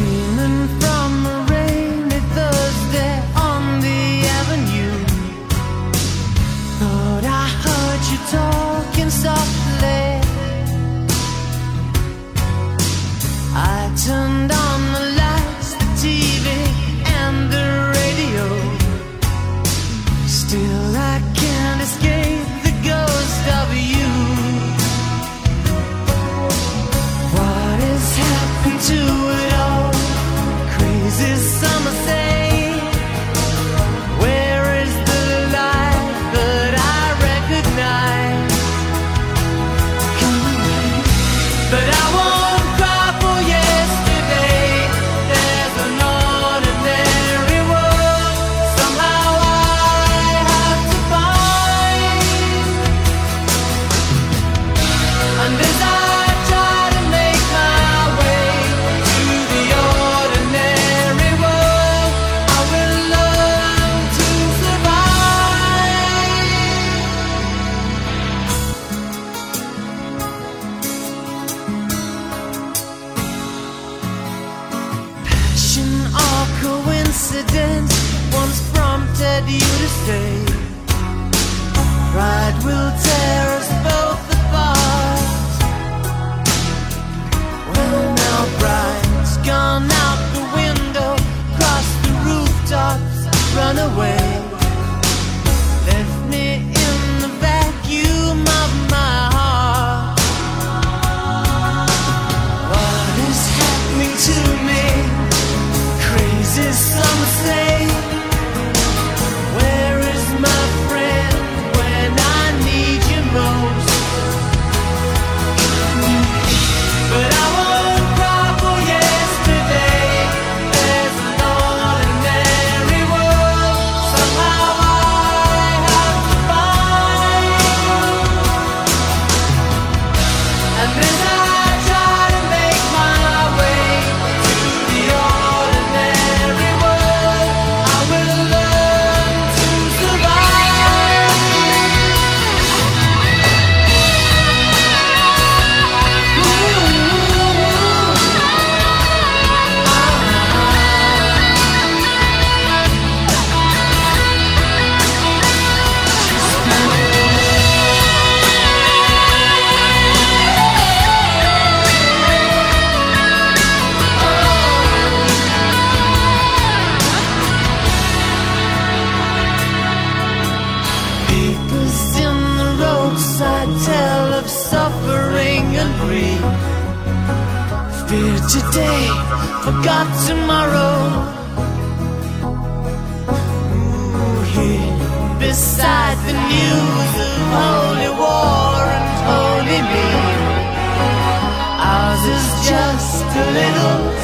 Gleaming from a rainy Thursday on the avenue. Thought I heard you talking softly. I turned on the lights, the TV and the radio. Still I can't escape the ghost of you. What has happened to it all? Crazy summer say, where is the light that I recognize? Come away, but I won't cry for yesterday. There's an ordinary world somehow I have to find. And as I try to make my way to the ordinary world, I will learn to survive. Passion or coincidence once prompted you to stay. Pride will tear us both apart. Well, now pride's gone out the window, cross the rooftops, run away. Left me in the vacuum of my heart. What is happening to me? Crazy some say. Where is my friend when I need you most? But I won't cry for yesterday. There's an ordinary world somehow I have to find. And as I try to make my way to the ordinary world, I will learn to survive. Papers in the roadside tell of suffering and grief. Fear today, forgot tomorrow. Ooh, here beside the news of holy war and holy me. Ours is just a little